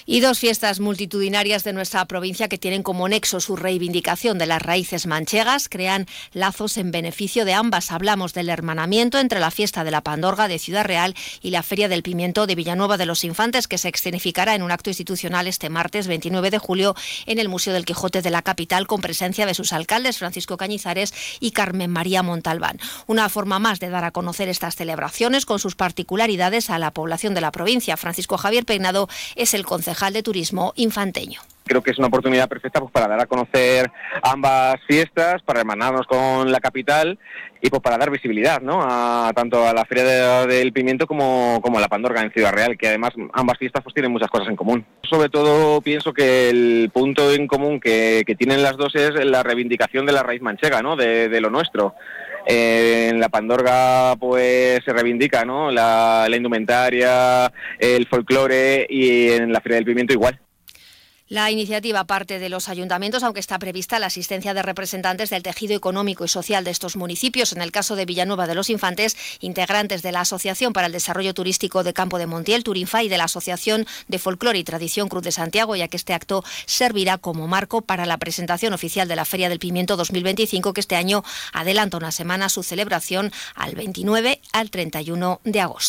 Y dos fiestas multitudinarias de nuestra provincia que tienen como nexo su reivindicación de las raíces manchegas crean lazos en beneficio de ambas. Hablamos del hermanamiento entre la fiesta de la Pandorga de Ciudad Real y la Feria del Pimiento de Villanueva de los Infantes, que se escenificará en un acto institucional este martes 29 de julio en el Museo del Quijote de la capital, con presencia de sus alcaldes Francisco Cañizares y Carmen María Montalbán. Una forma más de dar a conocer estas celebraciones con sus particularidades a la población de la provincia. Francisco Javier Peinado es el concejal de Turismo infanteño. Creo que es una oportunidad perfecta para dar a conocer ambas fiestas, para hermanarnos con la capital y para dar visibilidad, ¿no?, tanto a la Feria del Pimiento como a la Pandorga en Ciudad Real, que además ambas fiestas tienen muchas cosas en común. Sobre todo pienso que el punto en común que tienen las dos es la reivindicación de la raíz manchega, ¿no?, de lo nuestro. En la Pandorga se reivindica, ¿no?, la indumentaria, el folclore, y en la Feria del Pimiento igual. La iniciativa parte de los ayuntamientos, aunque está prevista la asistencia de representantes del tejido económico y social de estos municipios. En el caso de Villanueva de los Infantes, integrantes de la Asociación para el Desarrollo Turístico de Campo de Montiel, Turinfa, y de la Asociación de Folclore y Tradición Cruz de Santiago, ya que este acto servirá como marco para la presentación oficial de la Feria del Pimiento 2025, que este año adelanta una semana su celebración al 29 al 31 de agosto.